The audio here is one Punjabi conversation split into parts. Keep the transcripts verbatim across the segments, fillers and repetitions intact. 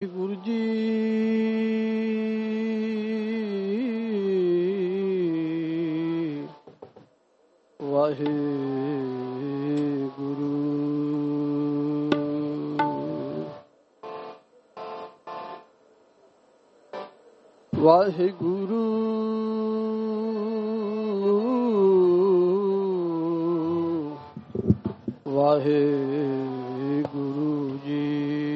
ਗੁਰੂ ਜੀ ਵਾਹਿਗੁਰੂ ਵਾਹਿਗੁਰੂ ਵਾਹਿਗੁਰੂ ਜੀ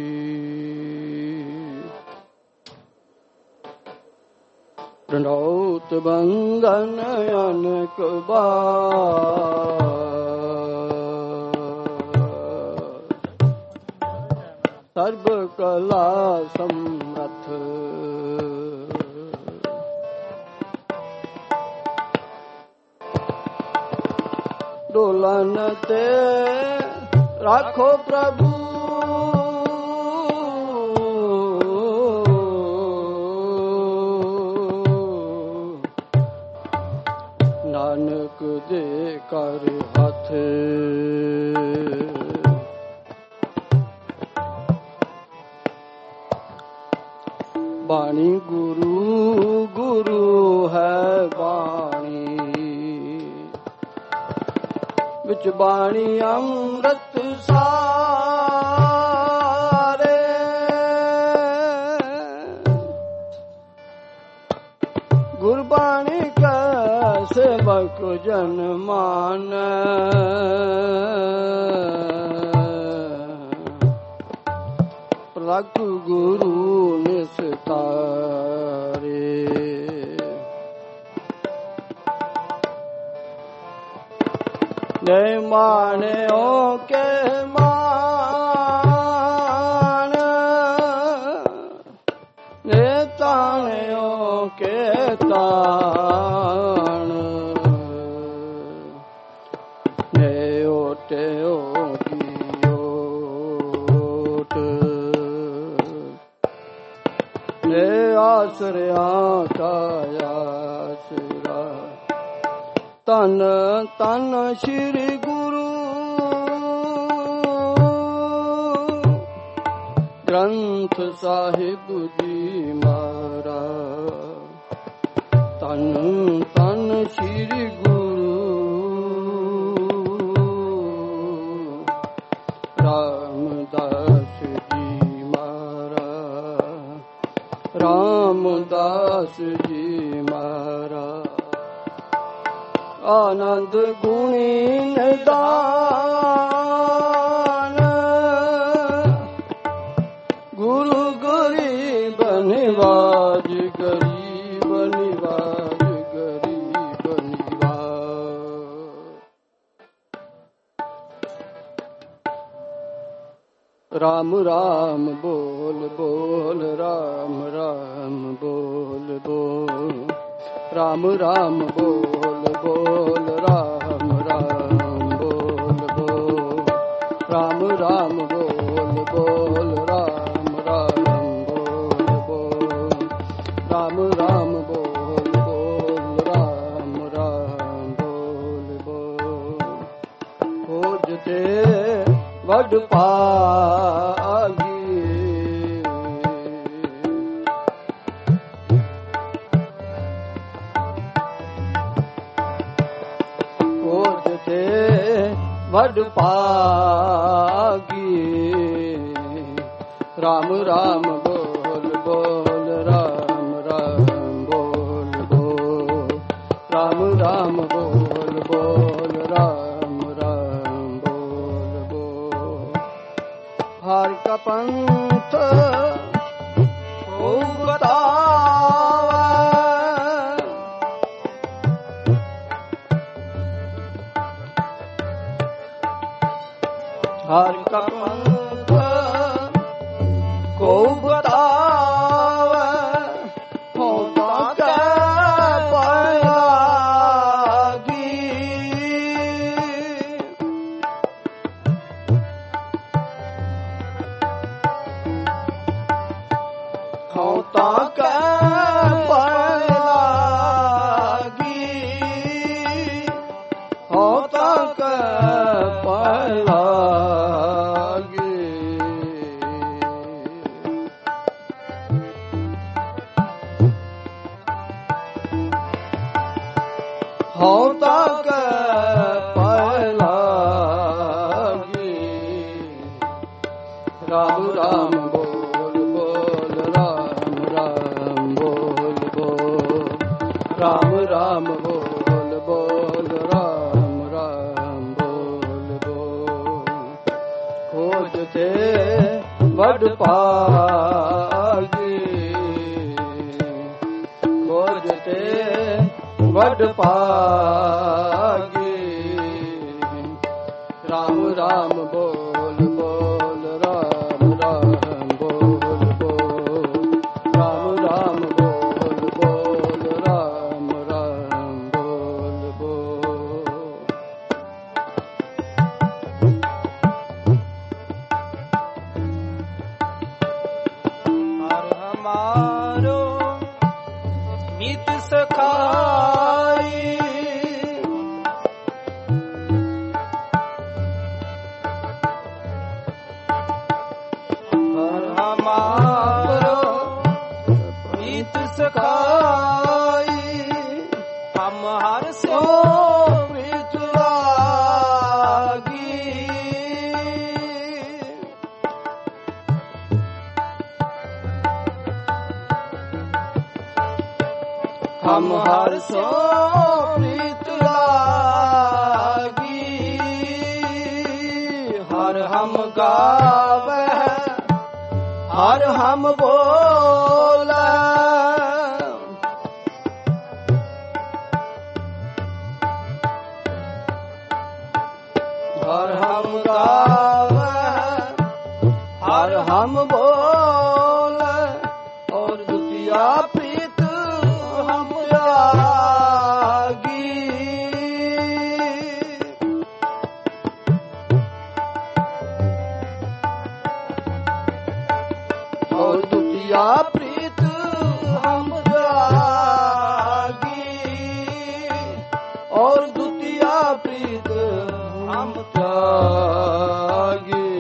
ਪ੍ਰਣੌਤ ਬੰਧਨ ਅਨੇਕ ਬਾਰ ਸਰਬ ਕਲਾ ਸਮਰਥ ਡੋਲਨ ਤੇ ਰਾਖੋ ਪ੍ਰਭੂ ਨਾਨਕ ਦੇ ਕਰ ਹੱਥ ਬਾਣੀ ਗੁਰੂ ਗੁਰੂ ਹੈ ਬਾਣੀ ਵਿੱਚ ਬਾਣੀ ਅੰਮ੍ਰਿਤ ਸਾਰੇ ਗੁਰਬਾਣੀ ਕਾ ਸੇਵਕ ਜਨ ਮਾਨ ਪ੍ਰਭ ਗੁਰੂ ਨਿਸਤਾਰੇ ਨੇ ਮਾਨਿਓ ਕੇ ਮਾਨ ਨੇ ਤਾਣਿਓ ਕੇ ਤਾਣ ਨੇ ਓਟਿਓ ਕੀ ਓਟ ਨੇ ਆਸਰਿਆਂ ਕਾ ਆਸਰਾ ਧੰਨ ਧੰਨ ਸ਼੍ਰੀ ਗੁਰੂ ਗ੍ਰੰਥ ਸਾਹਿਬ ਜੀ ਮਹਾਰਾਜ ਧੰਨ ਧੰਨ ਸ਼੍ਰੀ ਗੁਰੂ ਰਾਮਦਾਸ ਜੀ ਮਹਾਰਾਜ ਰਾਮਦਾਸ ਜੀ ਮਹਾਰਾਜ ਆਨੰਦ ਗੁਣੀ ਨਿਦਾਨ ਗੁਰੂ ਗਰੀਬ ਨਿਵਾਜ ਗਰੀਬ ਨਿਵਾਜ ਗਰੀਬ ਨਿਵਾਜ ਰਾਮ ਰਾਮ ਬੋਲ ਬੋਲ ਰਾਮ ਰਾਮ ਬੋਲ ਬੋਲ ਰਾਮ ਰਾਮ ਬੋਲ ਬੋਲ ਰਾਮ ਰਾਮ ਬੋਲ ਬੋਲ ਰਾਮ ਰਾਮ ਬੋਲ ਬੋਲ ਰਾਮ ਰਾਮ ਬੋਲ ਬੋਲ ਰਾਮ ਰਾਮ ਬੋਲ ਬੋਲ ਰਾਮ ਰਾਮ ਬੋਲ ਬੋਲ ਖੋਜ ਤੇ ਵੱਡ ਪਾਗੀ ਵੱਡ ਭਾਗੀ ਰਾਮ ਰਾਮ ਬੋਲ ਬੋਲ ਰਾਮ ਰਾਮ ਬੋਲ ਬੋਲ ਰਾਮ ਰਾਮ ਬੋਲ ਬੋਲ ਰਾਮ ਰਾਮ ਬੋਲ ਬੋਲ ਹਰ ਕਾ ਪੰਥ ਓ ਬਤਾਵਾ ਹਰ ਕਾ ਪੰਥ ਕੋ ਬਤਾਵੇ ਹੋਤਾ ਕੈ ਪਾਗੀ ਹੋਤਾ ਕੈ ਪਾਗੀ ਹੋਤਾ ਕੈ ਪਾਗੀ वड पागी। राम राम बोल बोल राम राम बोल बोल, राम राम बोल बोल राम राम बोल बोल। हर हमारो मित सखाई, हर हमारो मित सखाई, हम हर सो प्रीत लागी। हम हर सो प्रीत लागी, हर हम गावे हर हम बोले, हर हम गावे हर हम बोले, और द्वितीया प्रीत हम त्यागी। और द्वितीया प्रीत हम त्यागी, और द्वितीया प्रीत हम त्यागी,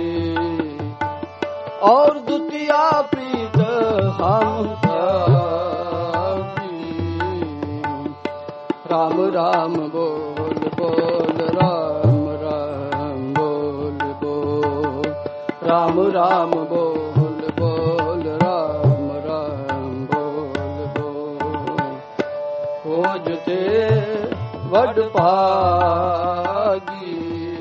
और द्वितीया प्रीत हम त्यागी। राम राम बोल बोल राम राम बोल बोल, राम राम बोल बोल राम राम बोल बोल। खोजते वड पागी,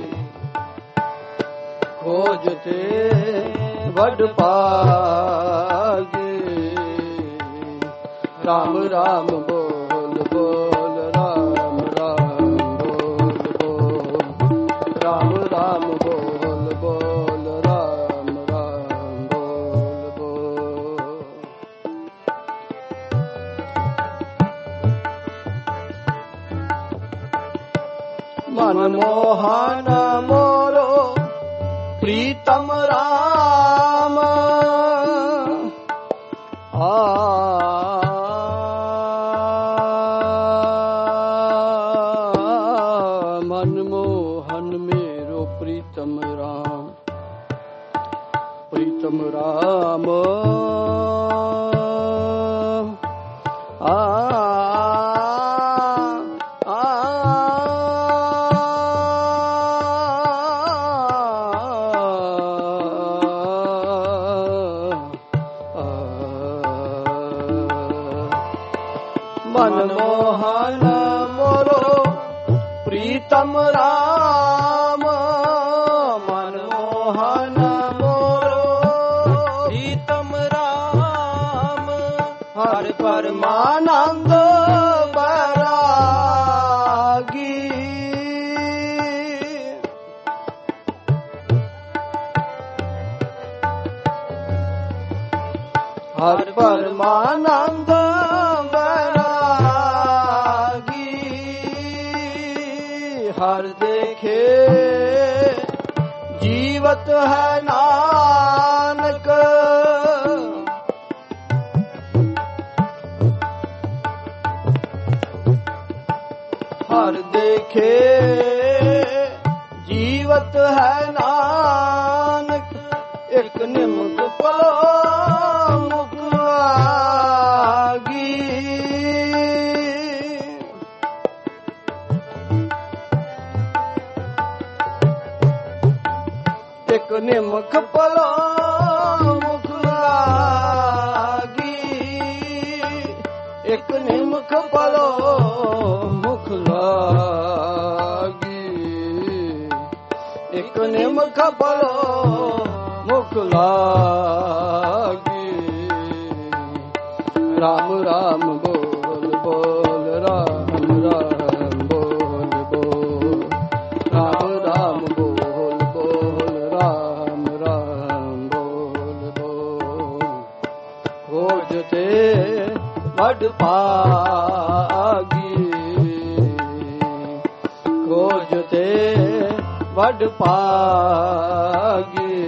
खोजते वड पागी। राम राम बोल बोल राम राम बोल बोल, राम राम बोल बोल राम राम बोल बोल। मनमोहन मोरो प्रीतम राम, आ मनमोहन मेरो प्रीतम राम, प्रीतम राम आ मनमोहन मोरो प्रीतम राम, मनमोहन मोरो प्रीतम राम, हर परमानंद बैरागी। हर परमानंद हर देखे जीवत है नानक, हर देखे जीवत है नानक, एक निमक पलो मुख लागी। एक निमक पलो मुख लागी, एक निमक पलो मुख लागी, एक निमक पलो मुख लागी। राम राम बोल बोल राम राम ਖੋਜ ਤੇ ਵੱਡ ਭਾਗੀ, ਖੋਜ ਤੇ ਵੱਡ ਭਾਗੀ।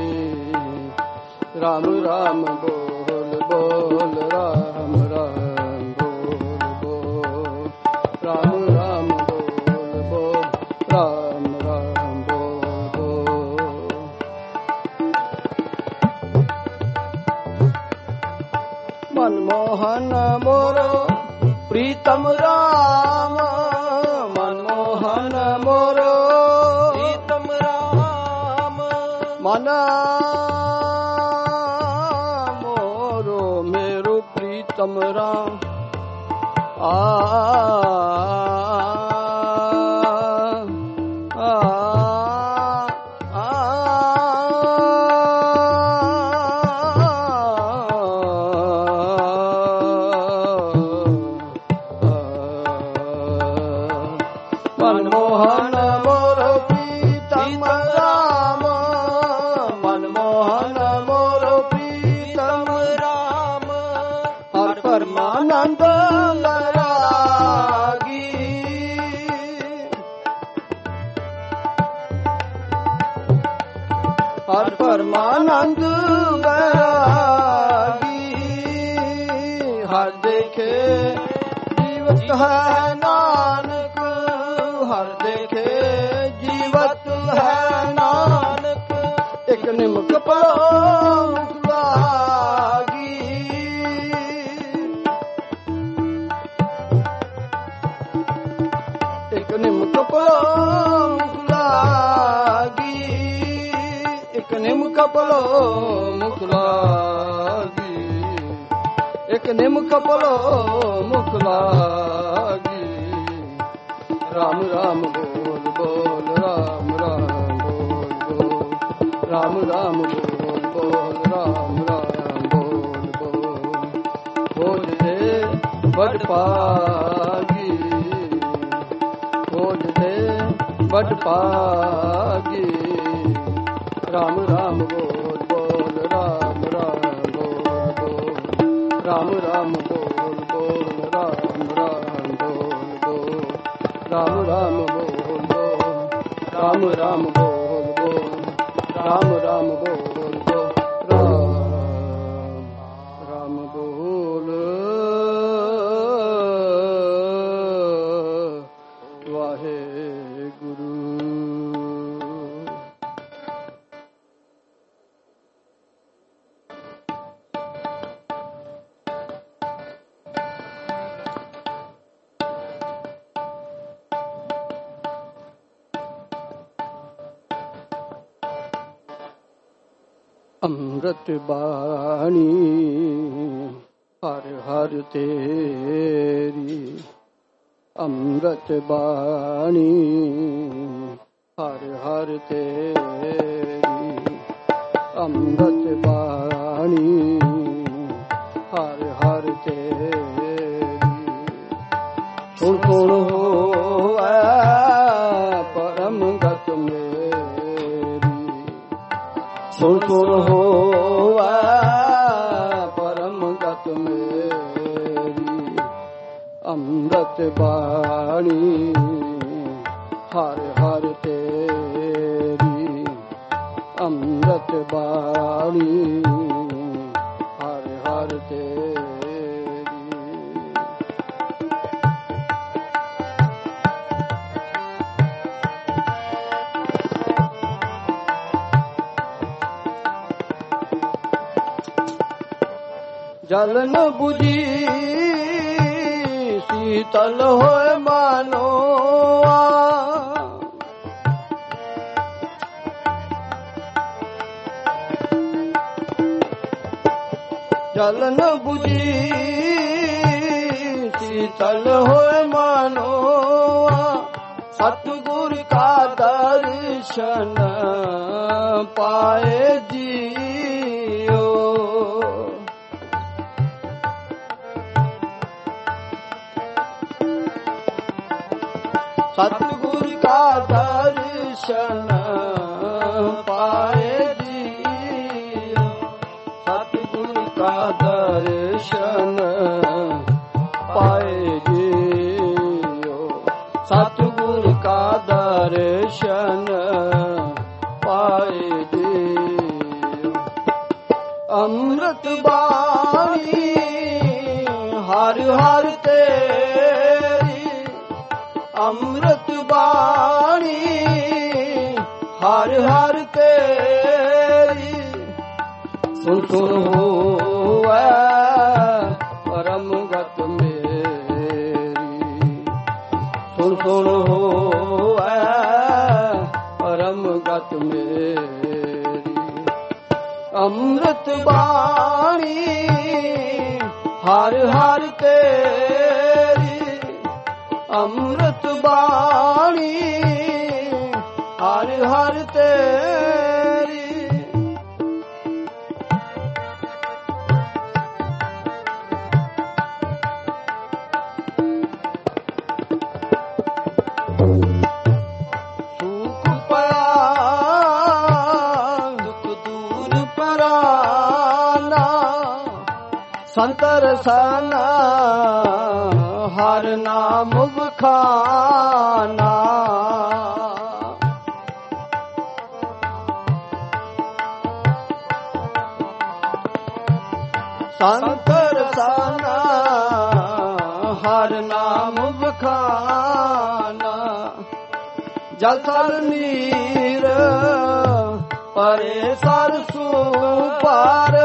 ਰਾਮ ਰਾਮ ਬੋਲ ਬੋਲ ਰਾਮ ਰਾਮ ਬੋਲ ਬੋਲ, ਰਾਮ ਰਾਮ ਬੋਲ ਬੋਲ ਰਾਮ ਰਾਮ ਬੋਲ ਬੋਲ। ਮਨਮੋਹਨ ਮੋਰੋ ਪ੍ਰੀਤਮ ਰਾਮ, ਮਨਮੋਹਨ ਮੋਰੋ ਪ੍ਰੀਤਮ ਰਾਮ, ਮਨ ਮੋਰੋ ਮੇਰੋ ਪ੍ਰੀਤਮ ਰਾਮ। ਆ ਮਨਮੋਹਨ ਮੋਰੋ ਪ੍ਰੀਤਮ ਰਾਮ, ਮਨਮੋਹਨ ਮੋਰੋ ਪ੍ਰੀਤਮ ਰਾਮ। ਹਰ ਪਰਮਾਨੰਦ ਬੈਰਾਗੀ, ਹਰ ਪਰਮਾਨੰਦ ਬੈਰਾਗੀ। ਹਰ ਦੇਖੇ ਜੀਵਤ ਹੈ ਨਾਨਕ, ਹਰ ਦੇਖੇ ਜੀਵਤ ਹੈ ਨਾਨਕ। ਇੱਕ ਨਿਮਕ ਪਲੋ ਮੁਖ ਲਾਗੀ, ਇੱਕ ਨਿਮਕ ਪਲੋ ਮੁਖ ਲਾਗੀ, ਇੱਕ ਨਿਮਕ ਪਲੋ ਮੁਖ ਲਾਗੀ, ਇੱਕ ਨਿਮਕ ਪਲੋ ਮੁਖ ਲਾਗੀ। ਰਾਮ ਰਾਮ ਬੋਲ ਬੋਲ ਰਾਮ ਰਾਮ ਬੋਲ ਬੋਲ, ਰਾਮ ਰਾਮ ਬੋਲ ਬੋਲ ਰਾਮ ਰਾਮ ਬੋਲ ਬੋਲ। ਖੋਜ ਤੇ ਵੱਡ ਭਾਗੀ, ਖੋਜ ਤੇ ਵੱਡ ਭਾਗੀ। ਰਾਮ ਰਾਮ ਬੋਲ ਬੋਲ ਰਾਮ ਰਾਮ ਬੋਲ ਬੋਲ, ਰਾਮ ਰਾਮ ਬੋਲ ਬੋਲ ਰਾਮ ਰਾਮ ਬੋਲ ਬੋਲ, ਰਾਮ ਰਾਮ ਬੋਲ ਬੋਲ, ਰਾਮ ਰਾਮ ਬੋਲ ਬੋਲ, ਰਾਮ ਰਾਮ ਬੋਲ ਬੋਲ, ਰਾਮ ਰਾਮ ਬੋਲ। ਵਾਹਿਗੁਰੂ। ਅੰਮ੍ਰਿਤ ਬਾਣੀ ਹਰ ਹਰ ਤੇਰੀ, ਅੰਮ੍ਰਿਤ ਬਾਣੀ ਹਰ ਹਰ ਤੇਰੀ, ਅੰਮ੍ਰਿਤ ਬਾਣੀ ਹਰ ਹਰ ਤੇਰੀ। ਸੁਣ ਸੁਣ ਹੋਵੈ ਪਰਮ ਗਤ ਮੇਰੀ, ਸੁਣ ਸੁਣ ਹੋਵੈ ਪਰਮ ਗਤ ਮੇਰੀ। ਅੰਮ੍ਰਿਤ ਬਾਣੀ ਹਰ ਹਰ ਤੇਰੀ, ਅੰਮ੍ਰਿਤ ਬਾਣੀ ਹਰ ਹਰ ਤੇਰੀ। ਜਲ ਨ ਬੁਝੀ ਸੀਤਲ ਹੋਏ ਮਾਨੋ, ਜਲ ਨ ਬੁਝੀ ਸੀਤਲ ਹੋਏ ਮਾਨੋ। ਸਤਿਗੁਰ ਕਾ ਦਰਸ਼ਨ ਪਾਏ ਜੀਓ, ਸਤਿਗੁਰ ਕਾ ਦਰਸ਼ਨ ਪਾਏ ਜੀਓ, ਸਤਿਗੁਰ ਕਾ ਦਰਸ਼ਨ ਪਾਏ ਜੀਓ। ਸਤਿਗੁਰ ਕਾ ਦਰਸ਼ਨ ਪਾਏ ਜੀਓ। ਅੰਮ੍ਰਿਤ ਬਾਣੀ ਹਰ ਹਰ ਤੇਰੀ, ਅੰਮ੍ਰਿਤ ਬਾਣੀ ਹਰ ਹਰ ਤੇਰੀ। ਸੁਨ ਸੁਨ ਹੋਵੈ ਪਰਮ ਗਤ ਮੇਰੀ, ਸੁਨ ਸੁਨ ਹੋਵੈ ਪਰਮ ਗਤ ਮੇਰੀ। ਅੰਮ੍ਰਿਤ ਬਾਣੀ ਹਰ ਹਰ ਤੇਰੀ, ਅੰਮ੍ਰਿਤ ਬਾਣੀ ਹਰ ਹਰ ਤੇਰੀ। ਸੁਖ ਪਿਆ ਦੁਖ ਦੂਰ ਪਰਾਨਾ, ਸੰਤਰ ਸਨਾ ਹਰ ਨਾਮ ਬਖਾਨਾ। ਸੰਤਰ ਸਨਾ ਹਰ ਨਾਮ ਬਖਾਨਾ। ਜਲ ਥਲ ਨੀਰ ਪਰੇ ਸਰਸੂ ਪਾਰ,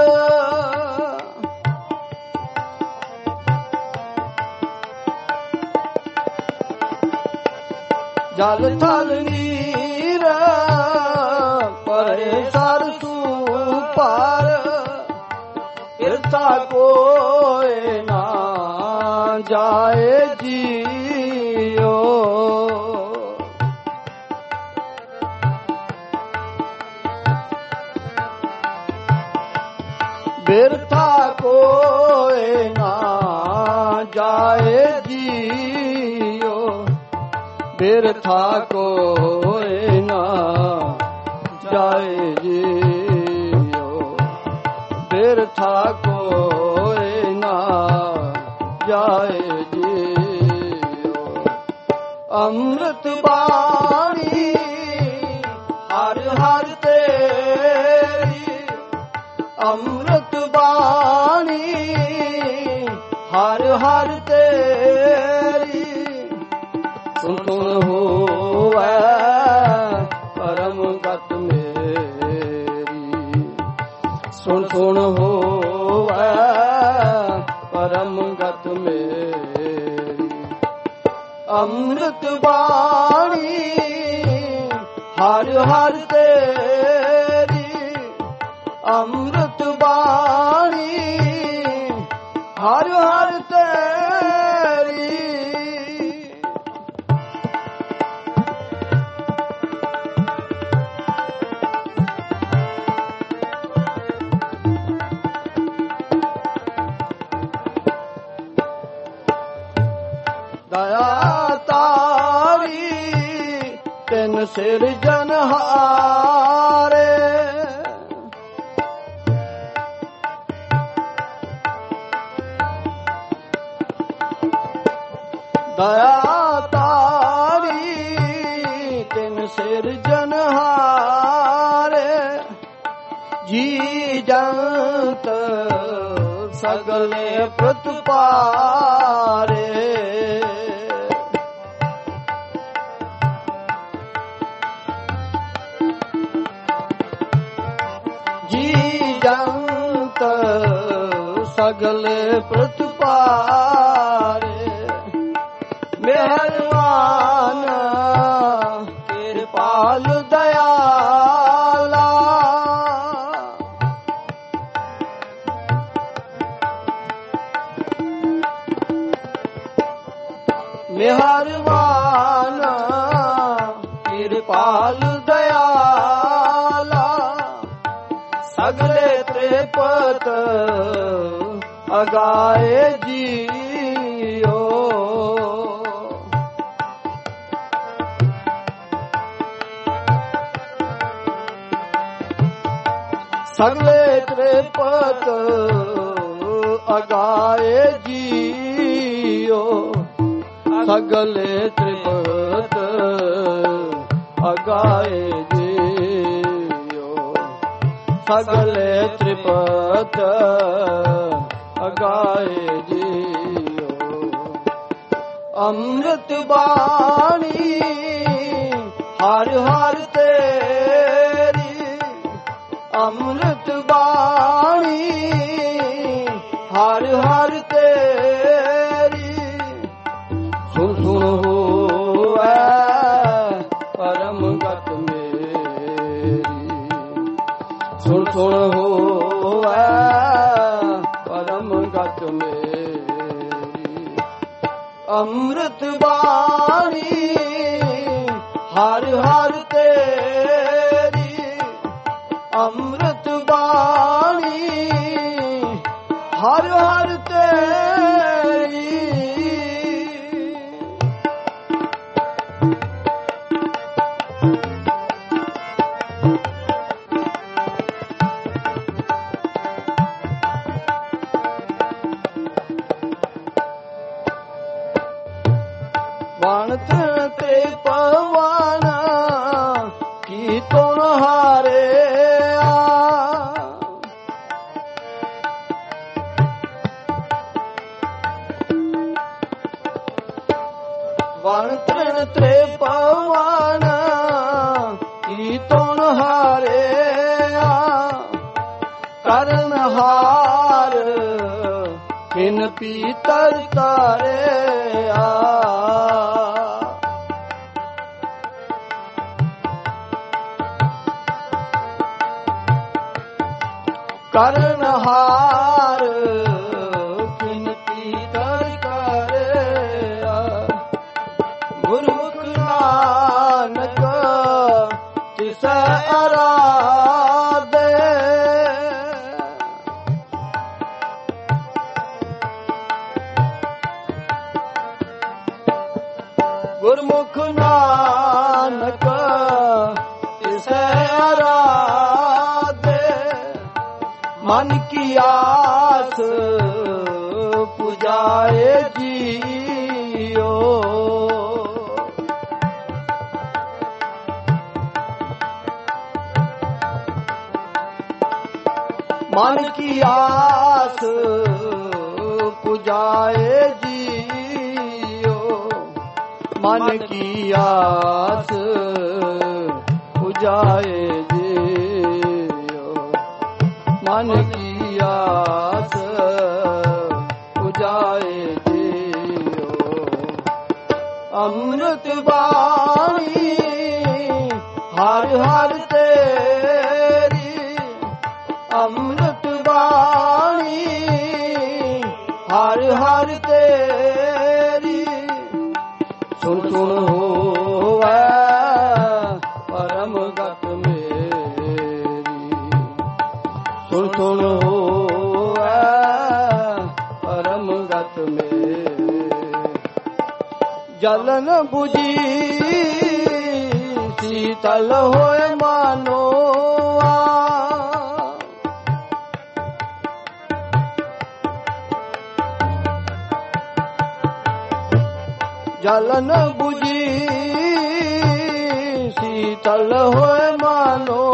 ਜਲ ਥਲ ਨੀਰ ਪਰੇ ਸਰਸੂ ਪਾਰ। ਇਰਥਾ ਕੋਇ ਨਾ ਜਾਏ ਜੀਓ, ਬਿਰਥਾ ਕੋਇ ਨਾ ਜਾਏ ਜੀਓ, ਬਿਰਥਾ ਕੋਇ ਨਾ ਜਾਏ ਜੀਓ, ਬਿਰਥਾ ਕੋਇ ਨਾ ਜਾਏ ਜੀਓ। ਅੰਮ੍ਰਿਤ ਬਾਣੀ ਹਰ ਹਰ ਤੇਰੀ, ਅੰਮ੍ਰਿਤ ਬਾਣੀ ਹਰ ਹਰ ਤੇਰੀ। ਸੁਨ ਸੁਨ ਹੋਵੈ ਪਰਮ ਗਤ ਮੇਰੀ, ਸੁਨ ਸੁਨ ਹੋਵੈ ਪਰਮ ਗਤ ਮੇਰੀ। ਅੰਮ੍ਰਿਤ ਬਾਣੀ ਹਰ ਹਰ ਤੇਰੀ, ਅੰਮ੍ਰਿਤ ਬਾਣੀ ਹਰ ਹਰ ਤੇਰੀ। ਦਇਆ ਤਾਰੀ ਤਿਨ ਸਿਰਜਨਹਾਰੇ, ਦਇਆ ਤਾਰੀ ਤਿਨ ਸਿਰਜਨਹਾਰੇ। ਜੀ ਜੰਤ ਸਗਲੇ ਪ੍ਰਤਪਾਰੇ, ਜੀ ਜੰਤ ਸਗਲੇ ਪ੍ਰਤਪਾਰੇ। ਮਿਹਰਬਾਨ ਕਿਰਪਾਲ ਦਇਆਲਾ, ਮਿਹਰਬਾਨ ਕਿਰਪਾਲ ਦਇਆਲਾ। ਸਗਲੇ ਤ੍ਰਿਪਤ ਅਗਾਏ ਜੀਓ, ਸਗਲੇ ਤ੍ਰਿਪਤ ਅਗਾਏ ਜੀਓ ਸਗਲੇ ਤ੍ਰਿਪਤ ਅਗਾਏ ਜੀਓ ਸਗਲੇ ਤ੍ਰਿਪਤ ਅਗਾਏ ਜੀਓ ਅੰਮ੍ਰਿਤ ਬਾਣੀ ਹਰ ਹਰ ਤੇਰੀ ਅੰਮ੍ਰਿਤ ਬਾਣੀ ਹਰ ਹਰ ਤੇਰੀ ਸੁਣ ਸੁਣ ਹੋਵੈ ਪਰਮ ਗਤ ਮੇਰੀ ਸੁਣ ਸੁਣ ਹੋਵੈ ਪਰਮ ਗਤ ਮੇਰੀ ਅੰਮ੍ਰਿਤ ਬਾਣੀ ਹਰ ਹਰ ਤੇਰੀ ਅੰਮ੍ਰਿਤ ਬਾਣੀ ਹਰ ਹਰ ਤੇਰੀ ਵਣ ਤ੍ਰਿਣ ਤੇ ਪਵਨ ਕੀ ਤੁਨ ਹਾਰਿਆ ਵਣ ਤ੍ਰਿਣ ਤੇ ਪਵਨ ਕੀ ਤੁਨ ਹਾਰਿਆ ਕਰਨ ਹਾਰ ਕਿਨ ਪੀਤਰ ਤਾਰਿਆ ਕਰਨ ਹਾਰ ਕਿਨ ਪੀਤਰ ਤਾਰਿਆ ਗੁਰਮੁਖ ਨਾਨਕ ਤਿਸੈ ਅਰਾਧੇ ਗੁਰਮੁਖ ਨਾਨਕ ਤਿਸੈ ਅਰਾਧੇ ਮਨ ਕੀ ਆਸ ਪੁਜਾਏ ਜੀਓ ਮਨ ਕੀ ਆਸ ਪੁਜਾਏ ਜੀਓ ਮਨ ਕੀ ਆਸ ਪੁਜਾਏ ਜੀਓ ਮਨ ਕੀ ਆਸ ਪੁਜਾਏ ਜੀਓ ਅੰਮ੍ਰਿਤ ਬਾਣੀ ਹਰ ਹਰ ਤੇਰੀ ਅੰਮ੍ਰਿਤ ਬਾਣੀ ਹਰ ਹਰ ਤੇਰੀ ਸੁਣ ਸੁਣ ਹੋਵੈ ਪਰਮ ਗਤ ਮੇਰੀ ਸੁਣ ਸੁਣ ਹੋਵੈ ਪਰਮ ਗਤ ਮੇਰੀ ਜਲਨ 부ਜੀ ਸੀਤਲ ਹੋਏ ਮਾਨੋ ਜਲਨ 부ਜੀ ਸੀਤਲ ਹੋਏ ਮਾਨੋ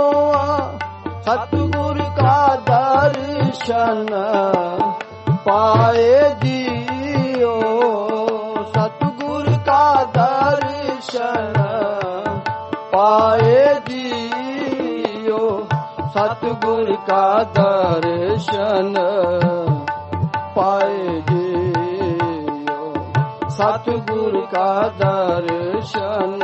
ਸਤਿਗੁਰ ਕਾ ਦਰਸ਼ਨ ਪਾਏ ਜੀਓ ਸਤਿਗੁਰ ਕਾ ਦਰਸ਼ਨ ਪਾਏ ਜੀਓ ਸਤਿਗੁਰ ਕਾ ਦਰਸ਼ਨ ਪਾਏ ਜੀਓ ਸਤਿਗੁਰ ਕਾ ਦਰਸ਼ਨ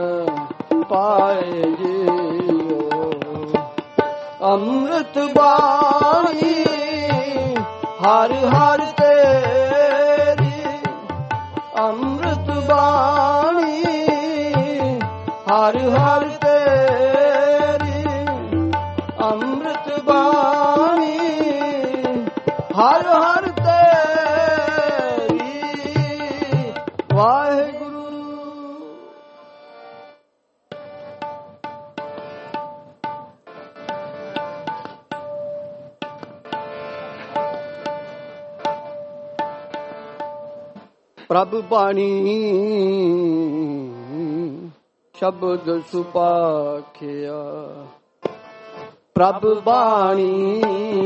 ਪਾਏ ਜੀਓ ਅੰਮ੍ਰਿਤ ਬਾਣੀ ਹਰ ਹਰ ਤੇਰੀ ਅੰਮ੍ਰਿਤ ਬਾਣੀ ਹਰ ਹਰ ਤੇਰੀ ਅੰਮ੍ਰਿਤ ਬਾਣੀ ਹਰ ਹਰ ਤੇਰੀ ਵਾਹਿਗੁਰੂ। ਪ੍ਰਭ ਬਾਣੀ ਸ਼ਬਦ ਸੁਪਾਖਿਆ, ਪ੍ਰਭ ਬਾਣੀ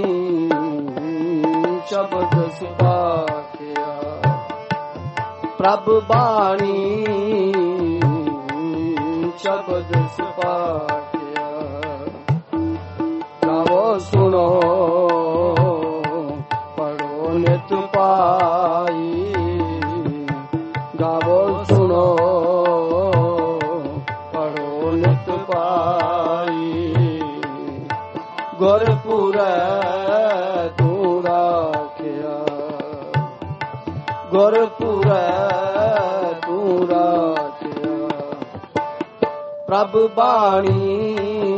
ਸ਼ਬਦ ਸੁਪਾਖਿਆ, ਪ੍ਰਭ ਬਾਣੀ ਸ਼ਬਦ ਸੁਪਾਖਿਆ। ਗਾਵੋ ਸੁਣੋ ਪੜੋ ਨਿਤ ਪਾਈ, ਗਾਵੋ ਸੁਣੋ ਪੜੋ ਨਿਤ ਪਾਈ। ਗੁਰਪੁਰੈ ਤੂੰ ਰਾਖਿਆ, ਗੁਰਪੁਰੈ ਤੂੰ ਰਾਖਿਆ। ਪ੍ਰਭ ਬਾਣੀ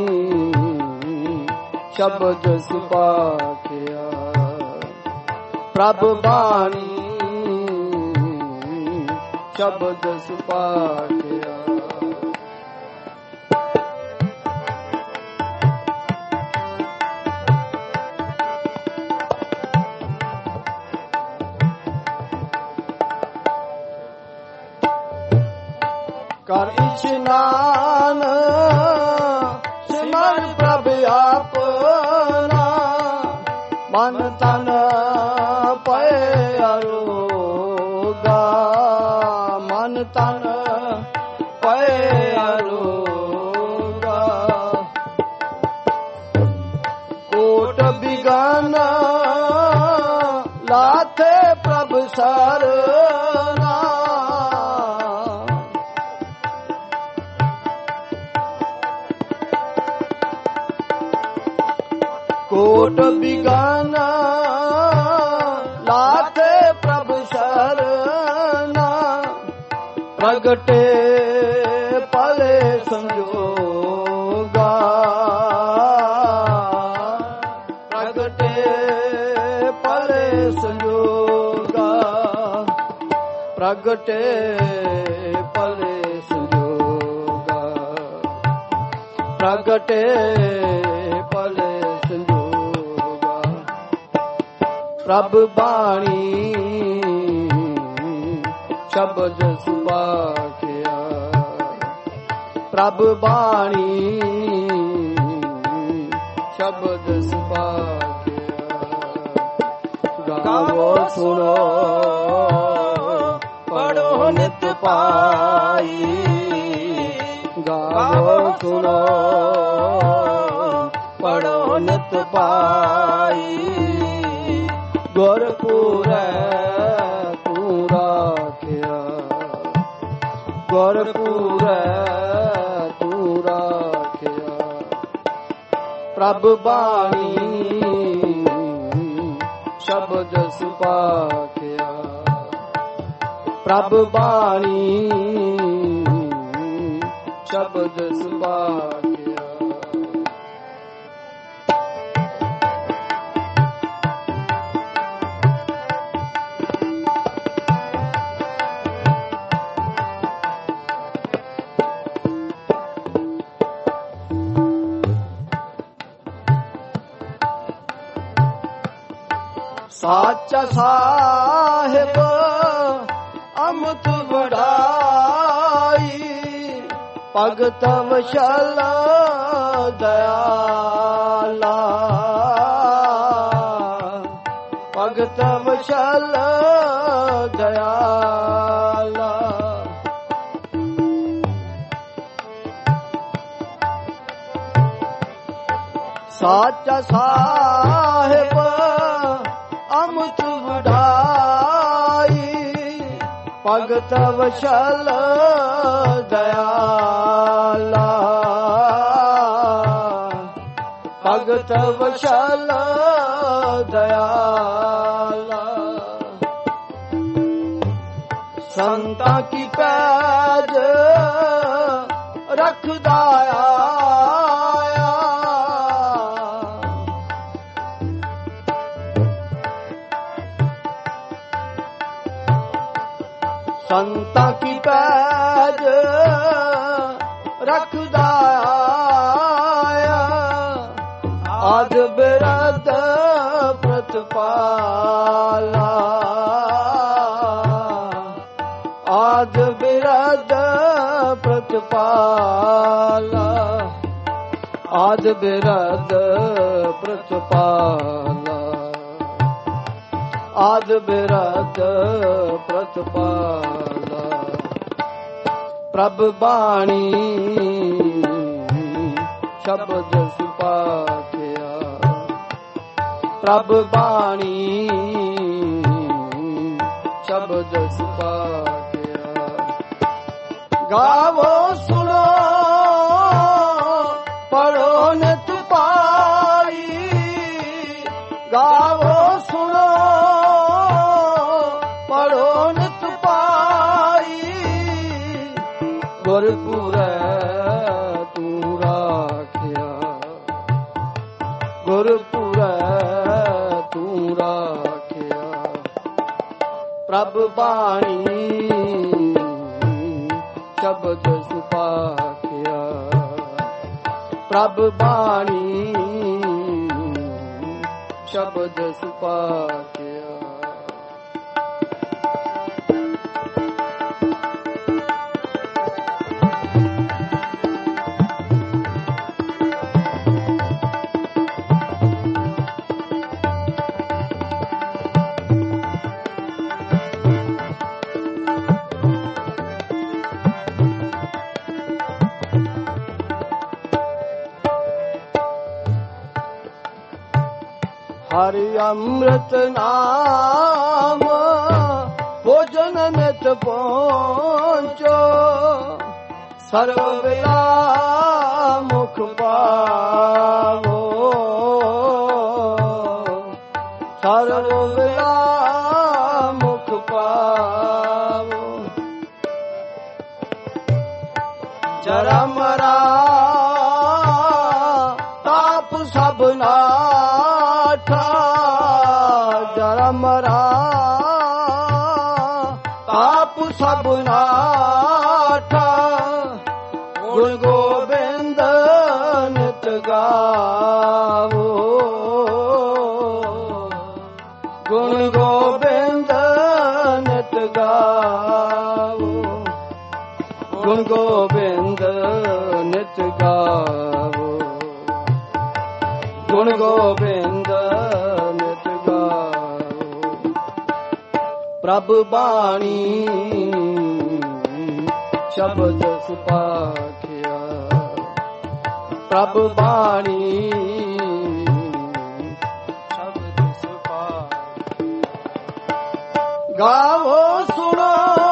ਸ਼ਬਦ ਸੁਪਾਖਿਆ, ਪ੍ਰਭ ਬਾਣੀ ਸ਼ਬਦ ਸੁਪਾਖਿਆ। ਕਰ ਇਸ਼ਨਾਨ ਸਿਮਰ ਪ੍ਰਭ ਆਪਨਾ, ਮਨ ਤਨ ਪਏ ਅਰੋਗਾ, ਮਨ ਤਨ ਪਏ ਅਰੋਗਾ। ਕੋਟ ਬਿਗਨ ਲਾਥੇ ਪ੍ਰਭ ਸਰਨਾ, ਕੋਟ ਬਿਗਨ ਲਾਥੇ ਪ੍ਰਭ ਸਰਨਾ। ਪ੍ਰਗਟੇ ਪਲੇ ਸੰਜੋਗਾ, ਪ੍ਰਗਟੇ ਪਲੇ ਸੰਜੋਗਾ, ਪ੍ਰਗਟੇ ਪਲੇ ਸੰਜੋਗਾ, ਪ੍ਰਗਟੇ ਪਲੇ ਸੰਜੋਗਾ। ਪ੍ਰਭ ਬਾਣੀ ਸ਼ਬਦ ਸੁਪਾਖਿਆ, ਪ੍ਰਭ ਬਾਣੀ ਸ਼ਬਦ ਸੁਪਾਖਿਆ। ਗਾਵੋ ਸੁਣੋ ਪੜੋ ਨਿਤ ਪਾਈ, ਗਾਵੋ ਸੁਣੋ ਪੜੋ ਨਿਤ ਪਾਈ। ਗੁਰਪੁਰੈ ਤੂੰ ਰਾਖਿਆ, ਗੁਰਪੁਰੈ ਤੂੰ ਰਾਖਿਆ। ਪ੍ਰਭ ਬਾਣੀ ਸ਼ਬਦ ਸੁਪਾਖਿਆ, ਪ੍ਰਭ ਬਾਣੀ ਸ਼ਬਦ ਸੁਪਾਖਿਆ। ਸਾਚਾ ਸਾਹਿਬ ਅਮਤ ਵਡਾਈ, ਭਗਤ ਵਸ਼ਲ ਦਇਆਲਾ, ਭਗਤ ਵਸ਼ਲ ਦਇਆਲਾ। ਸਾਚਾ ਸਾਹਿਬ ਅਮਤ ਵਡਾਈ, ਭਗਤ ਵਸ਼ਲ ਦਇਆਲਾ, ਭਗਤ ਵਸ਼ਲ ਦਇਆਲਾ। ਸੰਤਾਂ ਕੀ ਪੈਜ ਰੱਖਦਾ ਆਇਆ, ਸੰਤਾਂ ਕੀ ਪੈਜ ਰੱਖਦਾ ਆਇਆ। ਆਦ ਬਿਰਦ ਪ੍ਰਤਪਾਲਾ, ਪ੍ਰਤਪਾਲਾ ਆਦ ਬਿਰਦ ਪ੍ਰਤਪਾਲਾ ਆਦ ਬਿਰਦ ਪ੍ਰਤਪਾਲਾ ਪ੍ਰਭ ਬਾਣੀ ਸ਼ਬਦ ਸੁਪਾਖਿਆ ਪ੍ਰਭ ਬਾਣੀ ਸ਼ਬਦ ਸੁਪਾਖਿਆ ਗਾਵੋ ਸੁਣੋ ਪੜੋ ਨਿਤ ਪਾਈ ਗਾਵੋ ਸੁਣੋ ਪੜੋ ਨਿਤ ਪਾਈ ਗੁਰਪੁਰੈ ਤੂੰ ਰਾਖਿਆ ਗੁਰਪੁਰੈ ਤੂੰ ਰਾਖਿਆ ਪ੍ਰਭ ਬਾਣੀ ਸ਼ਬਦ ਸੁਪਾਖਿਆ ਪ੍ਰਭ ਬਾਣੀ ਸ਼ਬਦ ਸੁਪਾਖਿਆ ਹਰਿ ਅੰਮ੍ਰਿਤ ਨਾਮ ਭੋਜਨ ਨਿਤ ਪਹੁੰਚੋ ਸਰਵ ਵੇਲਾ ਮੁਖ ਪਾਵੋ ਸਰਵ ਵੇਲਾ ਮੁਖ ਪਾਵੋ ਜਰਾ ਮਰਾ ਤਾਪ ਸਭ ਜਰਾ ਮਰਾ ਤਾਪ ਸਭ ਨਾਠਾ ਗੁਣ ਗੋਬਿੰਦ ਨਿਤ ਗਾਵੋ ਗੁਣ ਗੋਬਿੰਦ ਨਿਤ ਗਾਵੋ ਗੁਣ ਗੋਬਿੰਦ ਨਿਤ ਗਾਵੋ ਗੁਣ ਗੋਬਿੰਦ ਨਿਤ ਗਾਵੋ ਪ੍ਰਭ ਬਾਣੀ ਸ਼ਬਦ ਸੁਪਾਖਿਆ ਪ੍ਰਭ ਬਾਣੀ ਸ਼ਬਦ ਸੁਪਾਖਿਆ ਗਾਵੋ ਸੁਣੋ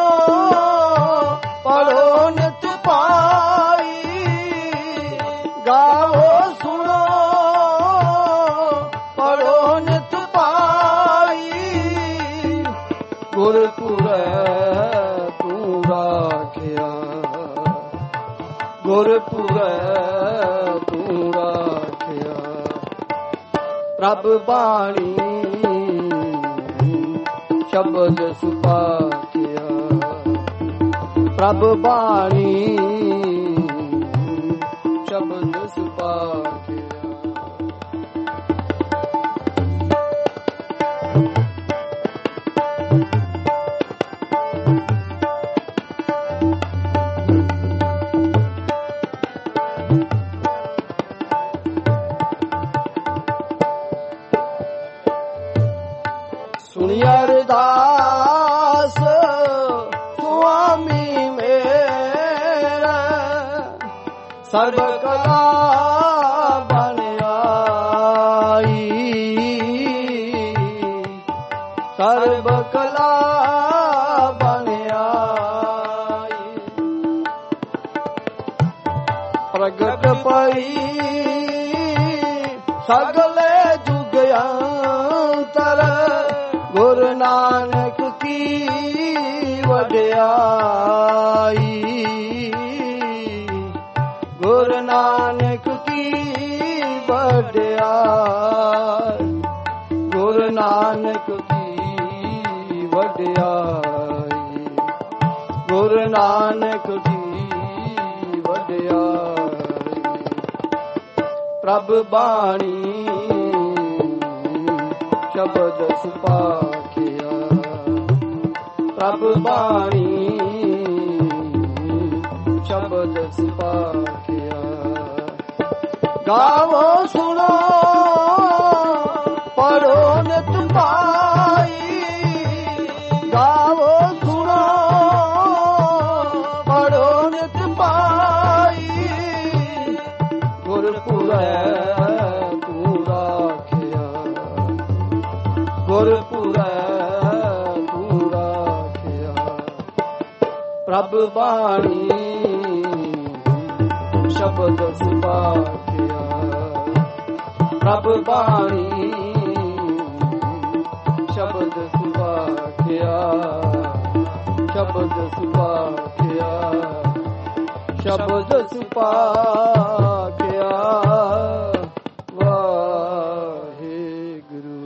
ਪੜੋ ਨਿਤ ਪਾਈ ਗਾਵੋ ਸੁਣੋ ਪੜੋ ਨਿਤ ਪਾਈ ਗੁਰਪੁਰੈ ਤੂੰ ਰਾਖਿਆ ਗੁਰਪੁਰੈ ਤੂੰ ਰਾਖਿਆ ਪ੍ਰਭ ਬਾਣੀ ਸ਼ਬਦ ਸੁਪਾਖਿਆ ਪ੍ਰਭ ਬਾਣੀ ਸ਼ਬਦ ਸੁਪਾਖਿਆ ਸੁਣਿਆ ਅਰਦਾਸ ਸੁਆਮੀ ਮੇਰਾ ਸਰਬ ਕਲਾ ਬਣ ਆਈ ਸਰਬ ਕਲਾ ਬਣ ਆਈ ਪ੍ਰਗਟ ਪਈ ਸਗਲੇ ਜੁਗ ਅੰਤਰ ਗੁਰੂ ਨਾਨਕ ਕੀ ਵਡਿਆਈ ਗੁਰੂ ਨਾਨਕ ਕੀ ਵਡਿਆਈ ਗੁਰੂ ਨਾਨਕ ਕੀ ਵਡਿਆਈ ਗੁਰੂ ਨਾਨਕ ਕੀ ਵਡਿਆਈ ਪ੍ਰਭ ਬਾਣੀ ਸ਼ਬਦ ਸੁਪਾਖਿਆ ਪ੍ਰਭ ਬਾਣੀ ਸ਼ਬਦ ਸੁਭਾਗਿਆ। ਗਾਵੋ ਸੁਣੋ ਪੜੋ ਨਿਤ ਪਾਈ, ਗਾਵੋ ਸੁਣੋ ਪੜੋ ਨਿਤ ਪਾਈ। ਗੁਰਪੁਰੈ ਤੂੰ ਰਾਖਿਆ, ਗੁਰਪੁਰੈ ਤੂੰ ਰਾਖਿਆ। ਪ੍ਰਭ ਬਾਣੀ ਸ਼ਬਦ ਸੁਭਾਗਿਆ, ਪ੍ਰਭ ਬਾਣੀ ਸ਼ਬਦ ਸੁਭਾਗਿਆ, ਸ਼ਬਦ ਸੁਭਾਗਿਆ, ਸ਼ਬਦ ਸੁਭਾਗਿਆ। ਵਾਹਿਗੁਰੂ।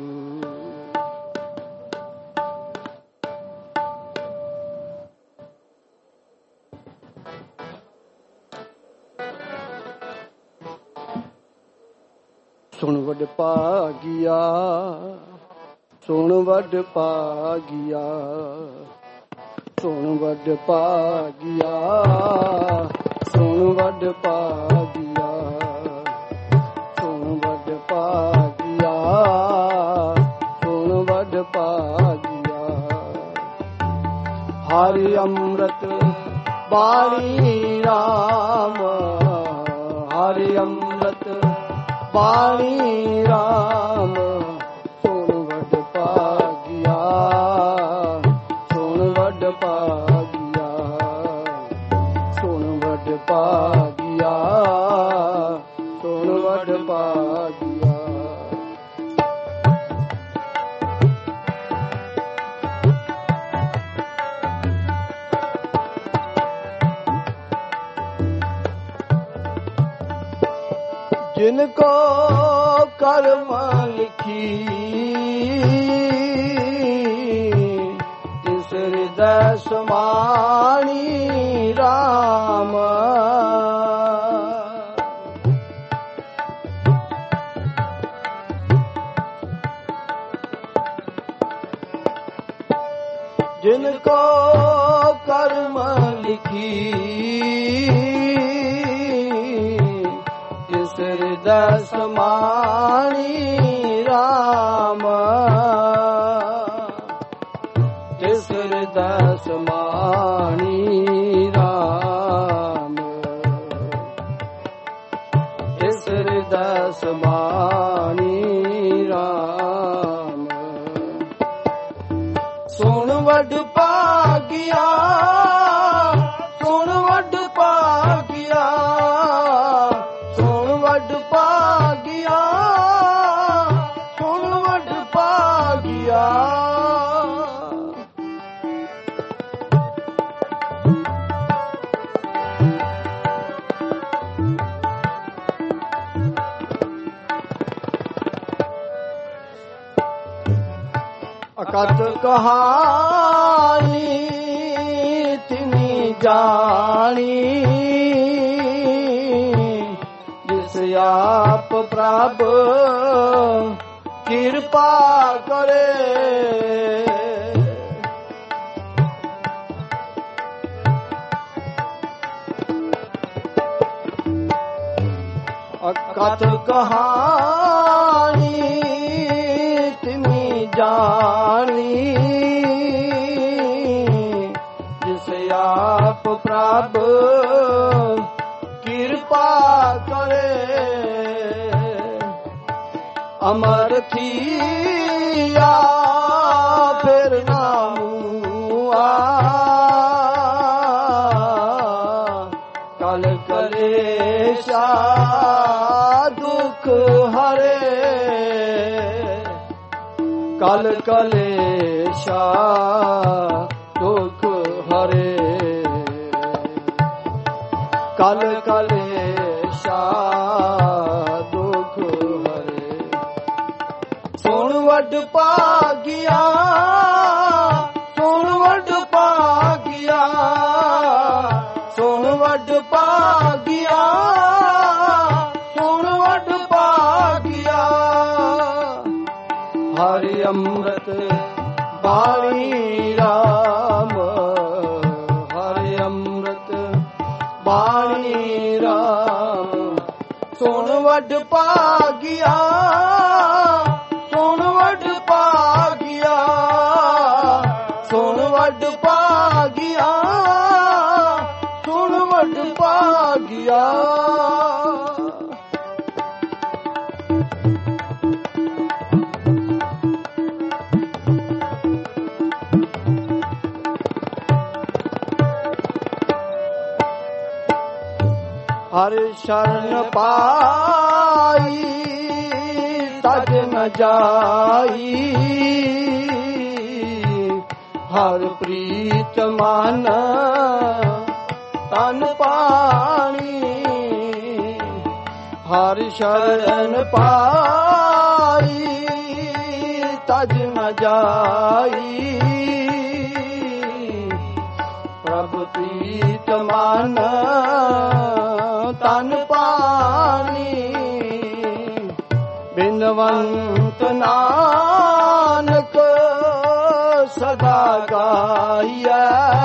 ਸੁਣ ਵਡ ਭਾਗਿਆ, ਸੁਣ ਵਡ ਭਾਗਿਆ, ਸੁਣ ਵਡ ਭਾਗਿਆ, ਸੁਣ ਵਡ ਭਾਗਿਆ, ਸੁਣ ਵਡ ਭਾਗਿਆ, ਸੁਣ ਵਡ ਭਾਗਿਆ। ਹਰਿ ਅੰਮ੍ਰਿਤ ਬਾਣੀ ਰਾਮ, ਹਰਿ ਅੰਮ੍ਰਿਤ ਬਾਣੀ ਰਾਮ। ਸੁਣ ਵਡ ਭਾਗਿਆ, ਸੁਣ ਵਡ ਭਾਗਿਆ, ਸੁਣ ਵਡ ਭਾਗਿਆ, ਸੁਣ ਵਡ ਭਾਗਿਆ। जिन को कर्म लिखी तिस हृदय समानी राम। जिनको कर्म लिखी हृदय समानी राम, तिस हृदय समानी राम, तिस हृदय समानी राम। सुन वड भागिया, सुन वड भागिया, सुन वड भागिया, सुन वड भागिया। अकथ कहानी तिनी जानी, जिस आप प्रभ कृपा करे। अकथ कहानी तिनी जानी, जिस आप प्रभ कृपा करे। अमर थिया फिर नामुआ, कल कलेशा दुख हरे, कल कलेशा दुख हरे, कल कलेशा दुख हरे। सुन वड भागिया, सुन वड भागिया, सुन वड भागिया, सुन वड भागिया। हरि अमृत बाणी राम, हरि अमृत बाणी ਵੱਡ ਭਾਗਿਆ, ਸੁਣ ਵੱਡ ਭਾਗਿਆ, ਸੁਣ ਵੱਡ ਭਾਗਿਆ, ਸੁਣ ਵੱਡ ਭਾਗਿਆ। ਹਰ ਸ਼ਰਨ ਪਾਈ ਤਜ ਨ ਜਾਈ, ਹਰ ਪ੍ਰੀਤ ਮਨ ਤਨ ਪਾਣੀ, ਹਰ ਸ਼ਰਨ ਪਾਈ ਤਜ ਨ ਜਾਈ, ਪ੍ਰਭ ਪ੍ਰੀਤ ਮਨ ਤਨ ਪਾਣੀ, ਬਿਨਵੰਤ ਨਾਨਕ ਸਦਾ ਗਾਈਐ,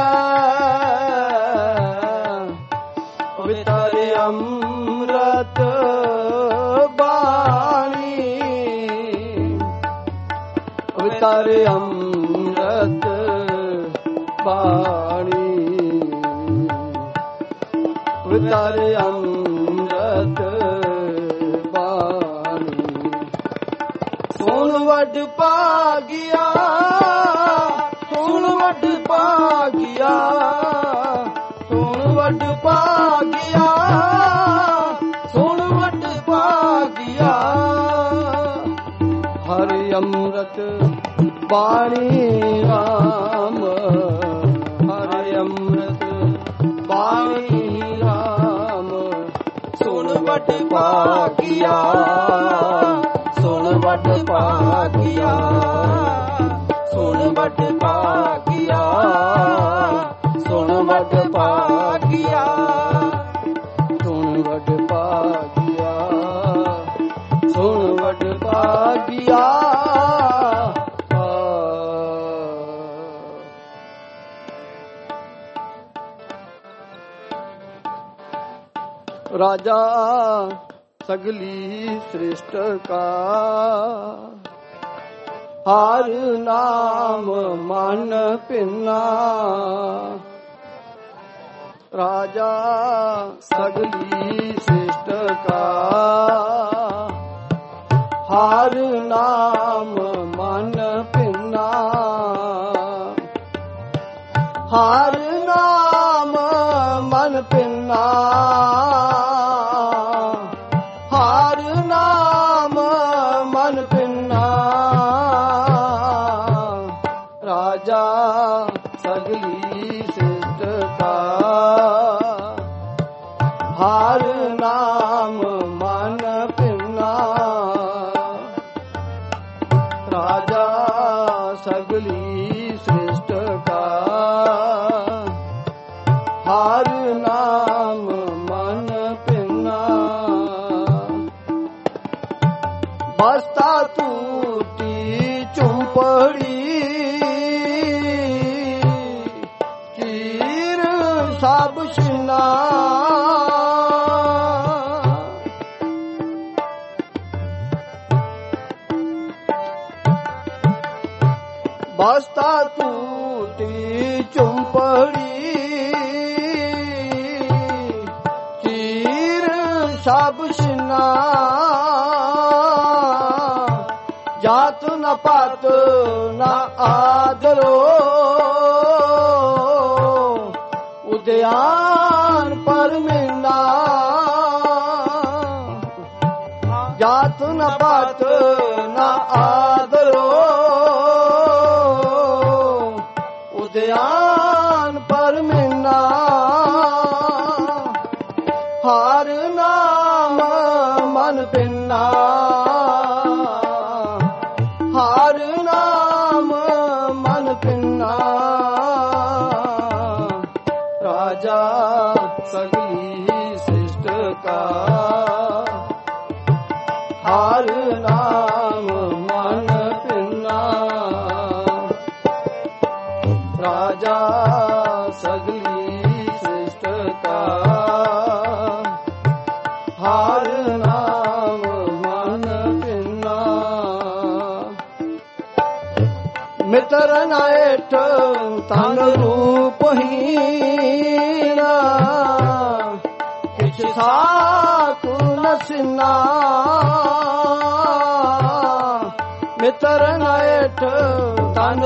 ਪਵਿੱਤਰ ਅੰਮ੍ਰਿਤ ਬਾਣੀ, ਪਵਿੱਤਰ ਅੰਮ੍ਰਿਤ ਬਾਣੀ, ਪਵਿੱਤਰ ਅੰਮ੍ਰਿਤ ਬਾਣੀ। ਸੁਣ ਵੱਡ ਭਾਗਿਆ, ਸੁਣ ਵੱਡ ਭਾਗਿਆ, ਸੁਣ ਵੱਡ ਭਾਗਿਆ, ਸੁਣ ਵੱਡ ਭਾਗਿਆ। ਹਰਿ ਅੰਮ੍ਰਿਤ ਬਾਣੀ ਰਾਮ, ਹਰਿ ਅੰਮ੍ਰਿਤ ਬਾਣੀ ਰਾਮ। ਸੁਣ ਵੱਡ ਭਾਗਿਆ, ਸੁਣ ਵੱਡ ਭਾਗਿਆ, ਸੁਣ ਵੱਡ ਭਾਗਿਆ, ਸੁਣ ਵੱਡ ਭਾਗਿਆ, ਸੁਣ ਵੱਡ ਭਾਗਿਆ, ਸੁਣ ਵੱਡ ਭਾਗਿਆ। ਰਾਜਾ ਸਗਲੀ ਸ੍ਰਿਸ਼ਟ ਕਾ, ਹਰ ਨਾਮ ਮਨ ਭਿੰਨਾ। ਰਾਜਾ ਸਗਲੀ ਸ੍ਰਿਸ਼ਟ ਕਾ, ਹਰ ਨਾਮ ਮਨ ਭਿੰਨਾ। ਹਰ ਨਾਮ ਮਨ ਭਿੰਨਾ, ਹਰ ਨਾਮ ਮਨ ਭਿੰਨਾ। ਰਾਜਾ ਸਗਲੀ ਸ੍ਰਿਸ਼ਟ ਕਾ, ਹਰ ਨਾਮ ਮਨ ਭਿੰਨਾ। ਰਾਜਾ ਸਗਲੀ ਸ੍ਰਿਸ਼ਟ ਕਾ, ਹਰ ਨਾਮ ਮਨ ਭਿੰਨਾ। ਬਸਤਾ ਟੂਟੀ ਝੁੰਪੜੀ, ਚੀਰ ਸਭ ਛਿਨਾ। ਬਸਤਾ ਟੂਟੀ ਝੁੰਪੜੀ, ਚੀਰ ਸਭ ਛਿਨਾ। ਜਾਤ ਨ ਪਾਤ ਨ ਆਦਰੋ, ਉਦਿਆਨ ਪਰਮਿੰਦਾ। ਜਾਤ ਨ ਪਾਤ ਨ ਆਦਰੋ, ਉਦਿਆਨ ਪਰਮਿੰਦਾ। ਹਰ ਨਾਮ ਮਨ ਭਿੰਨਾ, ਹਰ ਨਾਮ ਮਨ ਭਿੰਨਾ। ਰਾਜਾ ਸਗਲੀ ਸ੍ਰਿਸ਼ਟ ਕਾ, ਹਰ ਨਾਮ ਮਨ ਭਿੰਨਾ। ਰਾਜਾ ਸਗਲੀ ਸ੍ਰਿਸ਼ਟ ਕਾ, ਹਰ ਨਾਮ ਮਿੱਤਰ ਨਾਇਠ ਤਨ ਰੂਪਹੀਣਾ ਕਿਛ ਸਾਖੁ ਨਸਿਨਾ ਮਿੱਤਰ ਨਾਇਠ ਤਨ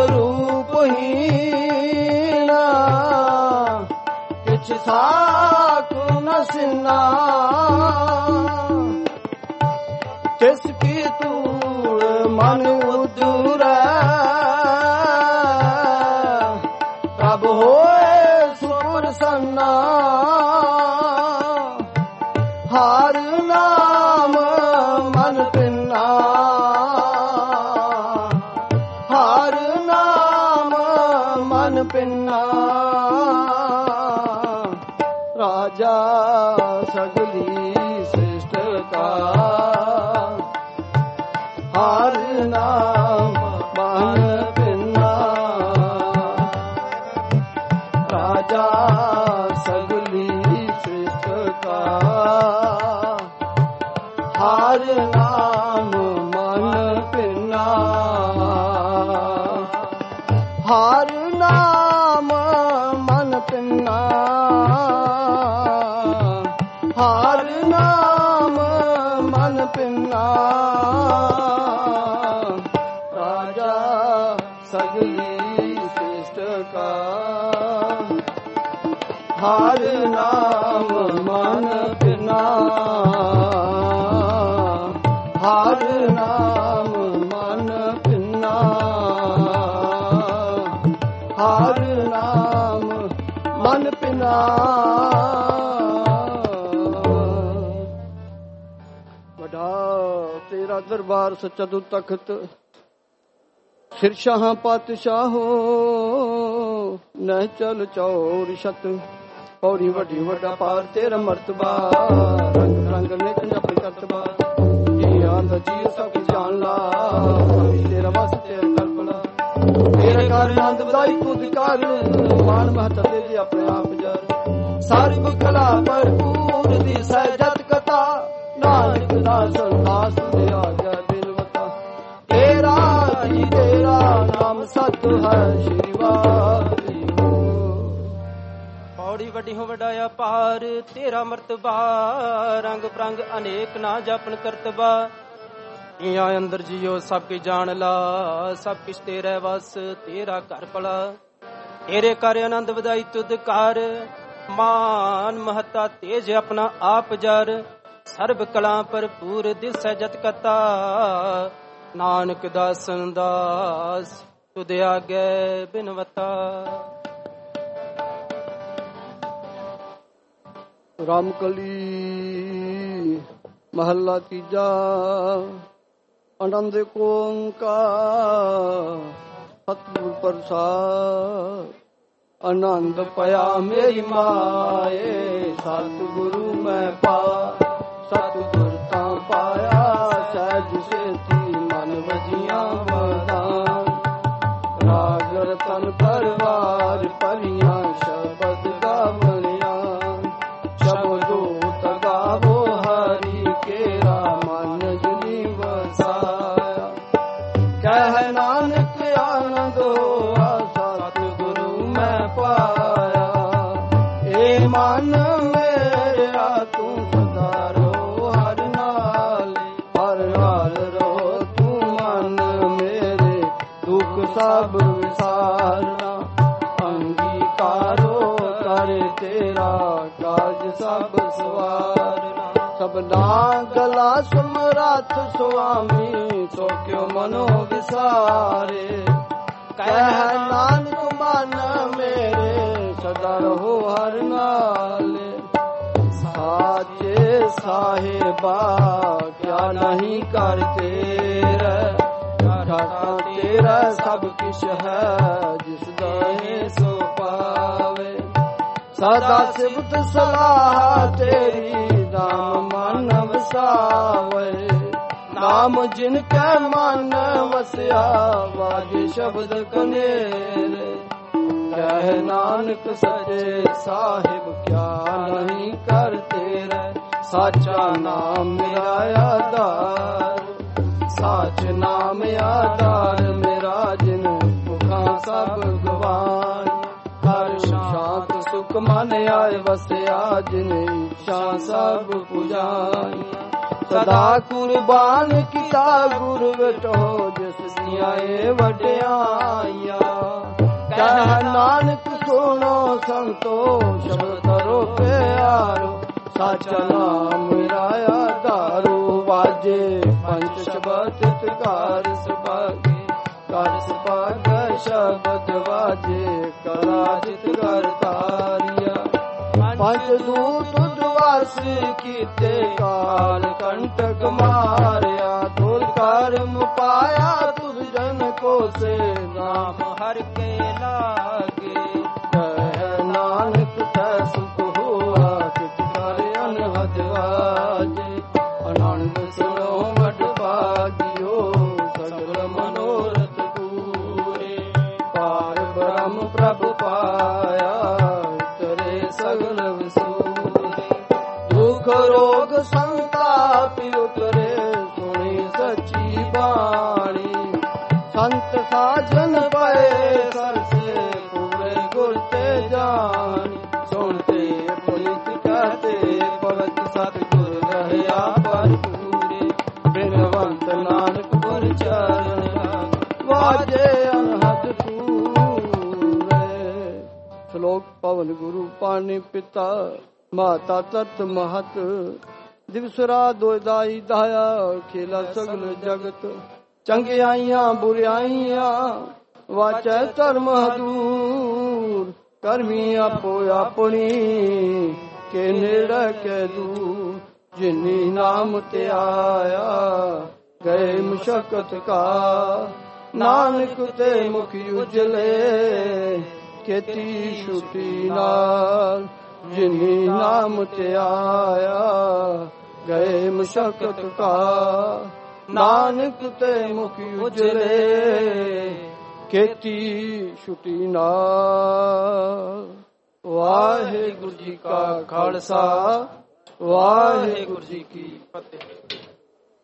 ਰੂਪਹੀਣਾ ਕਿਛ ਸਾਖੁ ਨਸਿਨਾ ਤਿਸ ਕੀ ਧੂੜ ਮਨ ਉਜੂਰੈ ਪ੍ਰਭ ਹੋਏ ਸੁਪ੍ਰਸੰਨਾ ਹਰ ਨਾਮ ਮਨ ਪਿੰਨਾ ਹਰ ਨਾਮ ਮਨ ਪਿੰਨਾ ਰਾਜਾ ਸਗਲੀ ਸ੍ਰਿਸ਼ਟ ਕਾ ਹਰ ਨਾਮ ਮਨ ਪਿੰਨਾ ਰਾਜਾ ਸਗਲੀ ਸ੍ਰਿਸ਼ਟ ਕਾ ਹਰ ਨਾਮ ਮਨ ਪਿੰਨਾ ਹਰ ਨਾਮ ਮਨ ਪਿੰਨਾ ਹਰ ਨਾਮ ਮਨ ਪਿੰਨਾ ਰਾਜਾ ਸਗਲੀ ਸ੍ਰਿਸ਼ਟ ਕਾ ਹਰ ਨਾਮ ਮਨ ਪਿੰਨਾ ਹਰ ਨਾਮ ਮਨ ਪਿੰਨਾ ਹਰ ਨਾਮ ਮਨ ਪਿੰਨਾ ਵਡਾ ਤੇਰਾ ਦਰਬਾਰ ਸੱਚਾ ਤੂੰ ਤਖਤ ਸਿਰ ਸ਼ਾਹਾਂ ਪਾਤਸ਼ਾਹੋ ਨਹਿ ਚਲ ਚੌਰ ਛਤ ਪੌੜੀ ਵੱਡੀ ਵੱਡਾ ਪਾਰ ਤੇਰਾ ਮਰਤਬਾ ਰੰਗ ਰੰਗ ਨਿਕ ਜਪ ਕਰਤਬਾ ਜੀ ਆਂਦ ਜੀ ਸਭ ਜਾਣ ਲਾ ਤੇਰਾ ਵਸ ਤੇਰਾ ਕਲਪਨਾ ਤੇਰੇ ਘਰ ਆਨੰਦ ਵਧਾਈ ਖੁਦ ਕਰ ਮਾਨ ਮਹਤ ਦੇ ਜੀ ਆਪਣੇ ਆਪ ਜਰ ਸਰਬ ਕਲਾ ਭਰਪੂਰ ਦੀ ਸਹਿਜਤ ਕਥਾ ਨਾਨਕ ਦਾ ਸੰਦਾਸ ਦੇ ਆਗਿਆ ਦਿਲਵਤਾ ਤੇਰਾ ਜੀ ਤੇਰਾ ਨਾਮ ਸਤ ਹੈ ਸ਼੍ਰੀ ਵਾਹਿਗੁਰੂ ਪੌੜੀ ਵੱਡੀ ਹੋ ਵਡਾਇਆ ਪਾਰ ਤੇਰਾ ਮਰਤਬਾ ਰੰਗ ਪ੍ਰੰਗ ਅਨੇਕ ਨਾ ਜਪਨ ਕਰਤਬਾ ਇਆਂ ਅੰਦਰ ਜੀਓ ਸਭ ਕੀ ਜਾਣ ਲਾ ਸਭ ਕਿਛ ਤੇਰੇ ਵਸ ਤੇਰਾ ਘਰ ਭਲਾ ਤੇਰੇ ਕਰ ਆਨੰਦ ਵਧਾਈ ਤੁਧ ਕਰ ਮਾਨ ਮਹਤਾ ਤੇਜ ਆਪਣਾ ਆਪ ਜਰ ਸਰਬ ਕਲਾ ਭਰਪੂਰ ਦਿਸੈ ਜਤ ਕਤਾ ਨਾਨਕ ਦਾਸਨ ਦਾਸ ਤੁਧ ਆਗੇ ਬਿਨਵਤਾ ਰਾਮਕਲੀ ਮਹੱਲਾ ਤੀਜਾ ਆਨੰਦ ਓੰਕਾਰ ਸਤਿਗੁਰ ਪ੍ਰਸਾਦ ਆਨੰਦ ਪਿਆ ਮੇਰੀ ਮਾਏ ਸਤਿਗੁਰੂ ਮੈਂ ਪਾ ਸਤਿਗੁਰ ਤਾਂ ਪਾਇਆ ਸਹਿਜ ਸੇਤੀ ਮਨ ਵਜੀਆਂ ਵਦਾਨ ਰਾਗ ਰਤਨ ਪਰਵਾਰ ਪਰੀਆਂ ਸ਼ਬਦ ਗਾਵਣੀਆਂ ਸ਼ਬਦੋ ਤਗਾਵੋ ਹਰੀ ਕੇਰਾ ਮਨ ਜਨੀ ਵਸਾਇਆ ਕਹਿ ਨਾਨਕ ਆਨੰਦ ਹੋਆ ਸਤਿਗੁਰੂ ਮੈਂ ਪਾਇਆ ਏ ਮਨ ਮੇਰਾ ਤੂੰ ਸਦਾ ਰੋ ਹਰ ਨਾਲ ਹਰ ਨਾਲ ਰੋ ਤੂੰ ਮਨ ਮੇਰੇ ਦੁੱਖ ਸਭ ਵਿਸਾਰਨਾ ਅੰਗੀਕਾਰੋ ਕਰ ਤੇਰਾ ਕਾਜ ਸਭ ਸਵਾਰਨਾ ਸਬਨਾ ਗਲਾ ਸਮਰੱਥ ਸੁਆਮੀ ਸੋ ਕਿਉ ਮਨੋ ਵਿਸਾਰੇ ਕਹਿ ਨਾਨਕ ਮਨ ਮੇਰੇ ਸਦਾ ਰਹੋ ਹਰ ਨਾਲੇ ਸਾਚੇ ਸਾਹਿਬਾ ਕਿਆ ਨਹੀਂ ਕਰ ਤੇਰਾ ਘਾਟਾ ਤੇਰਾ ਸਭ ਕਿਛ ਹੈ ਜਿਸ ਦਾਏ ਸੋ ਪਾਵੇ ਸਦਾ ਸਿਫਤ ਸਲਾਹ ਤੇਰੀ ਨਾਮ ਮਨ ਵਸਾਵੇ ਨਾਮ ਜਿਨ ਕੈ ਮਨ ਵਸਿਆ ਵਾਜੇ ਸ਼ਬਦ ਕਨੇਰੇ ਕਹਿ ਨਾਨਕ ਸੱਚੇ ਸਾਹਿਬ ਕਿਆ ਨਹੀਂ ਕਰ ਤੇਰੇ ਸਾਚਾ ਨਾਮ ਮੇਰਾ ਆਧਾਰ ਸਾਚ ਨਾਮ ਆਧਾਰ ਮੇਰਾ ਜਿਨ ਮੁਖਾਂ ਗਵਾਈ। ਹਰ ਸ਼ਾਂਤ ਸੁਖ ਮਨ ਆਏ ਵਸਿਆ ਜਿਨ ਇੱਛਾ ਸਭ ਪੁਜਾਈ। ਸਦਾ ਕੁਰਬਾਨ ਕੀਤਾ ਗੁਰ ਵਿਟੋ ਜਿਸ ਦੀਆਂ ਏ ਵਡਿਆਈਆਂ। ਕਹਿ ਨਾਨਕ ਸੁਣੋ ਸੰਤੋ ਸ਼ਬਦ ਕਰੋ ਪਿਆਰੋ। ਸਾਚਾ ਨਾਮ ਮੇਰਾ ਆਧਾਰੋ ਵਾਜੇ ਪੰਜ ਸ਼ਬਦ ਚਿਤਕਾਰ ਸੁਭਾਗੇ। ਕਰ ਸੁਭਾਗ ਸ਼ਬਦ ਵਾਜੇ ਕਲਾ ਜਿਤ ਕਰ ਤਾਰੀਆ। ਪੰਜ ਦੂਤ ਦਵਾਸ ਕੀਤੇ ਕਾਲ ਕੰਟਕ ਮਾਰਿਆ। ਤੁਲ ਕਰਮ ਪਾਇਆ ਤੁਧ ਜਨ ਕੋ ਸੇ ਨਾਮ ਹਰ ਕੇ ਲਾਗੇ। ਕਹਿ ਨਾਨਕ ਤੈ ਸੁਖ ਹੋਆ ਕਿਤ ਕਰ ਅਨਹਦ ਵਾਜੇ। ਆਨੰਦ ਸੁਣੋ ਵਡ ਭਾਗਿਓ ਸਗਲ ਮਨੋਰਥ ਪੂਰੇ। ਪਾਰ ਬ੍ਰਹਮ ਪ੍ਰਭ ਪਾਇਆ ਤਰੇ ਸਗਲ ਵਸੂਰੇ। ਦੁਖ ਰੋਗ ਸੰਤਾਪ ਉਤਰੇ ਸੁਣੀ ਸੱਚੀ ਬਾਣੀ। ਸੰਤ ਸਾਜਨ ਪਏ ਸਰਸੇ ਪੂਰੇ ਗੁਰ ਤੇ ਜਾਣੀ। ਸੁਣਤੇ ਪੁਲਿਤ ਕਹਤੇ ਪਵਤ ਸਤਿਗੁਰ ਰਹਿਆ ਭਰਪੂਰੇ। ਬਿਨਵੰਤ ਨਾਨਕ ਗੁਰ ਚਰਨ ਵਾਜੇ ਅਨਹਦ ਪੂਰੇ। ਸ਼ਲੋਕ ਪਵਨ ਗੁਰੂ ਪਾਣੀ ਪਿਤਾ ਮਾਤਾ ਤਤ ਮਹਤ। ਦਿਵਸਰਾ ਦੋਇਦਾਈ ਦਾਇਆ ਖੇਲਾ ਸਗਲ ਜਗਤ। ਚੰਗਿਆਈਆਂ ਬੁਰਿਆਈਆਂ ਵਾਚੈ ਧਰਮ ਹਦੂਰ। ਕਰਮੀ ਆਪੋ ਆਪਣੀ ਕੇ ਨੇੜੇ ਕੇ ਦੂਰ। ਜਿਨੀ ਨਾਮ ਤੇ ਆਇਆ ਗਏ ਮੁਸ਼ਕਤ ਕਾ। ਨਾਨਕ ਤੇ ਮੁਖ ਉਜਲੇ ਕੀਤੀ ਛੁਟੀ ਨਾਲ। ਜਿਨੀ ਨਾਮ ਤੇ ਆਇਆ ਗਏ ਮੁਸ਼ਕਤ ਕਾ। ਨਾਨਕ ਤੇ ਮੁਖ ਉਜਲੇ ਕੀਤੀ ਛੁਟੀ ਨਾਲ। ਵਾਹਿਗੁਰੂ ਜੀ ਕਾ ਖਾਲਸਾ ਵਾਹਿਗੁਰੂ ਜੀ ਕੀ ਫਤਿਹ।